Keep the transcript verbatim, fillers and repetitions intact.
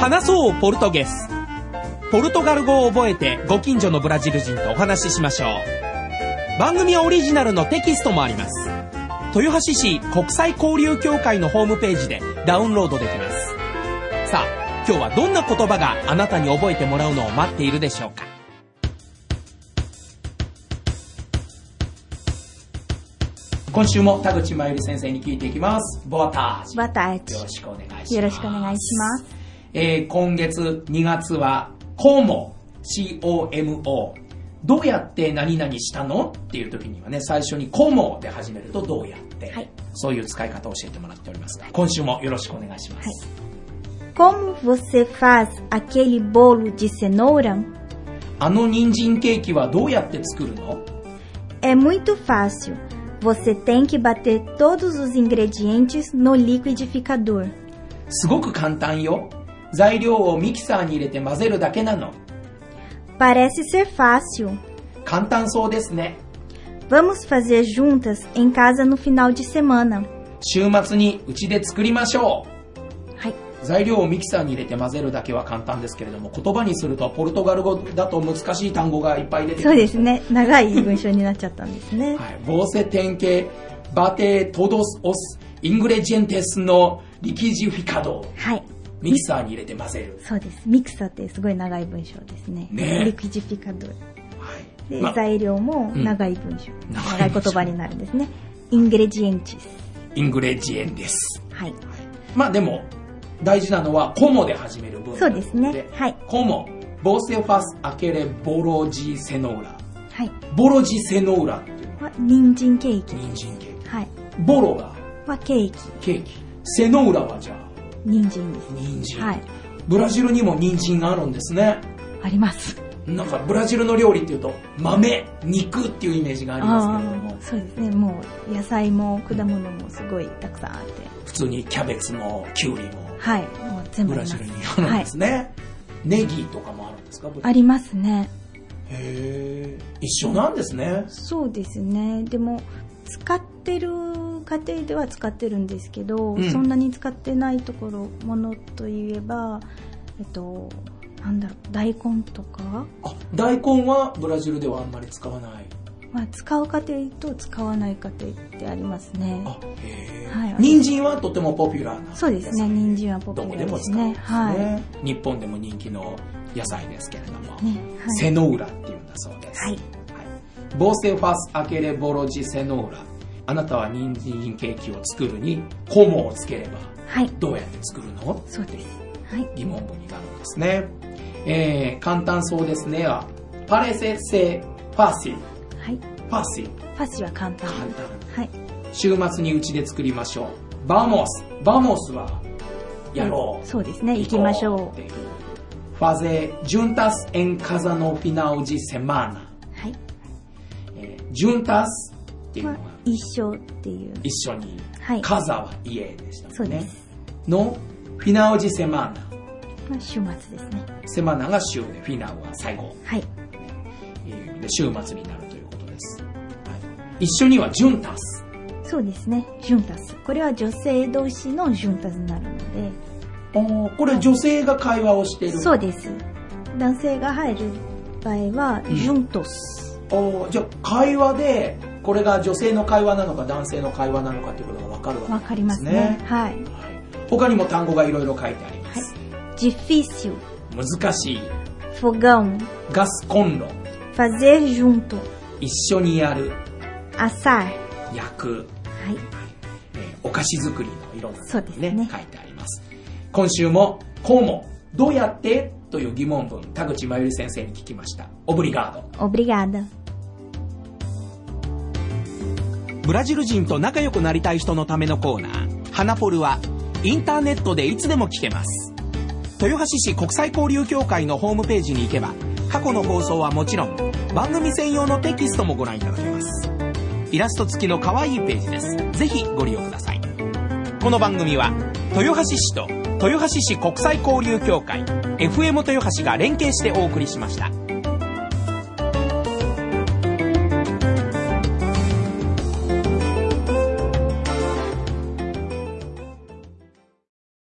話そうポルトゲス。ポルトガル語を覚えてご近所のブラジル人とお話ししましょう。番組オリジナルのテキストもあります。豊橋市国際交流協会のホームページでダウンロードできます。さあ、今日はどんな言葉があなたに覚えてもらうのを待っているでしょうか。今週も田口真由里先生に聞いていきます。ボアタージ。 ボアタージ。 よろしくお願いします。 よろしくお願いします。 えー、今月にがつはコモ シーオーエムオー どうやって何々したのっていう時にはね、最初にコモで始めるとどうやって、はい、そういう使い方を教えてもらっておりますが、今週もよろしくお願いします。はい、 Como você faz aquele bolo de cenoura? あの人参ケーキはどうやって作るの？ É muito fácil. Você tem que bater todos os ingredientes no liquidificador. すごく簡単よ。材料をミキサーに入れて混ぜるだけなの。 Parece ser fácil. 簡単そうですね。 Vamos fazer juntas em casa no final de semana. 週末にうちで作りましょう。 はい。 材料をミキサーに入れて混ぜるだけは簡単ですけれども、言葉にするとポルトガル語だと難しい単語がいっぱい出てきます。 そうですね。長い文章になっちゃったんですね。 はい。Você tem que bater todos os ingredientes no liquidificador。 はい。 ミキサーに入れて混ぜる。 そうです。ミキサーってすごい長い文章ですね。 ね。 リクイディフィカドル。 はい。 で、 ま、 材料も長い文章、うん、長い言葉になるんですね。イングレジエンチス。 イングレジエンです。 はい。 まあでも大事なのはコモで始める文章。 そうですね。はい。 コモ、ボセファスアケレボロジセノーラ。 はい。 ボロジセノーラっていうのは人参ケーキ。 人参ケーキ。 はい。 ボロがはケーキ。 ケーキ。セノーラはじゃあ人参です。 人参。 はい。 ブラジルにも人参があるんですね。 あります。 なんかブラジルの料理っていうと豆、肉っていうイメージがありますけれども。 そうですね。もう野菜も果物もすごいたくさんあって。 普通にキャベツもキュウリも。 はい。もう全部ブラジルにあるんですね。はい、ネギとかもあるんですか？ ありますね。 へー。一緒なんですね。 そうですね。でも使ってる家庭では使ってるんですけど、うん、そんなに使ってないところものといえば、えっとなんだろう、大根とか。 あ、大根はブラジルではあんまり使わない。 まあ、使う家庭と使わない家庭ってありますね。 あ、へー。 はい、 人参はとてもポピュラーな、ね。 そうですね。人参はポピュラーですね。 どこでも使うんですね。はい。日本でも人気の野菜ですけれども、ね、はい、セノーラっていうんだそうです。はい。はい、ボセファスアケレボロジセノーラ。あなたは人参ケーキを作るにコモをつければ、はい、どうやって作るの？ そうです。はい。疑問文になるんですね。えー、簡単そうですね。パレセセファシル。 はい。 ファシル。 ファシルは簡単。 簡単。 はい。 週末にうちで作りましょう。バモス。バモスはやろう。 そうですね。行きましょう。 ファゼジュンタスエンカザノフィナウジセマーナ。 はい。 えー、ジュンタスっていうのは、まあ、 一緒っていう。 一緒に。 はい。 カザは家でしたもんね。 そうです。 のフィナウジセマーナ。 まあ、週末ですね。 セマナが週で、フィナウは最後。 はい。 で週末になるということです。はい、一緒にはジュンタス。 そうですね。ジュンタス。これは女性同士のジュンタスになるので。 おこれ女性が会話をしている。 そうです。男性が入る場合は、ジュントス。 うん、おじゃあ会話でこれが女性の会話なのか男性の会話なのかということが分かるわけですね。 分かりますね。はい。はい、 他にも単語がいろいろ書いてあります。 はい、difícil。 難しい。 fogão。 ガスコンロ。 fazer junto。 一緒にやる。 assar。 焼く。 はい。 えー、お菓子作りのいろんなことに ね, ね書いてあります。今週もこうもどうやってという疑問文、田口真由里先生に聞きました。オブリガード。 オブリガード。 ブラジル人と仲良くなりたい人のためのコーナー、ハナポルはインターネットでいつでも聞けます。豊橋市国際交流協会のホームページに行けば、過去の放送はもちろん番組専用のテキストもご覧いただけます。イラスト付きの可愛いページです。ぜひご利用ください。この番組は豊橋市と豊橋市国際交流協会 エフエム 豊橋が連携してお送りしました。